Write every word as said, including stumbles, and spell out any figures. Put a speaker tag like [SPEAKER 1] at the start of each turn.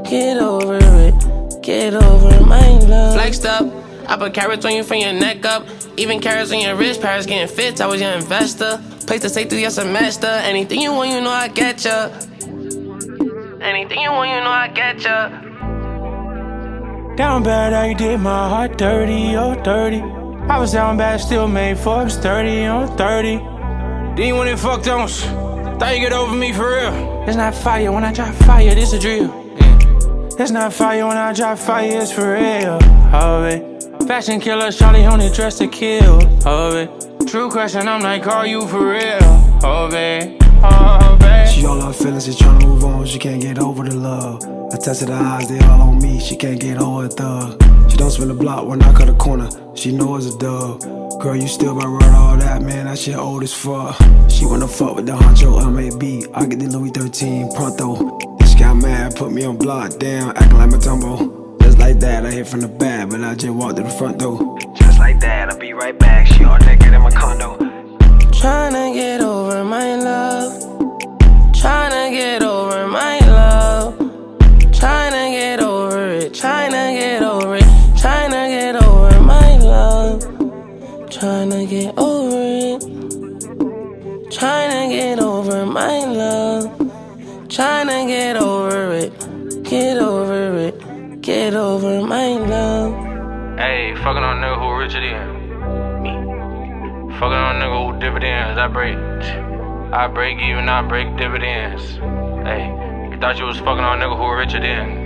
[SPEAKER 1] Get over it, get over my love.
[SPEAKER 2] Flexed up, I put carrots on you from your neck up. Even carrots on your wrist, Paris getting fits, I was your investor. Place to stay through your semester. Anything you want, you know I get ya. Anything you want, you know I get ya.
[SPEAKER 3] Down bad, how you did my heart dirty, oh dirty. I was down bad, still made Forbes thirty, oh thirty. Then you went and fucked on us. Thought you get over me for real. It's not fire when I drop fire, this a drill. Yeah. It's not fire when I drop fire, it's for real. Oh, babe. Fashion killer, Charlie only dressed to kill. Oh, babe. True question, I'm like, are you for real? Oh, babe. Oh, babe.
[SPEAKER 4] She all her feelings, she tryna move on, she can't get over the love. I tested her eyes, they all on me, she can't get over a thug. She don't spin the block when I cut a corner, she know it's a dub. Girl, you still by run all that, man, that shit old as fuck. She wanna fuck with the honcho M A B, I get the Louis thirteen pronto. She got mad, put me on block, damn, acting like my tumbo. Just like that, I hit from the back, but I just walked to the front door. Just like that, I'll be right back, she all naked in my condo.
[SPEAKER 1] Tryna get over my love. Tryna get over my love. Tryna get over it. Tryna get over it. Tryna get over my love. Tryna get over it. Tryna get over my love. Tryna get over it. Get over it. Get over my love.
[SPEAKER 3] Hey, fucking on a nigga who richer than me. Fucking on a nigga who dividends, I break. I break even, I break dividends. Hey, you thought you was fucking on a nigga who richer than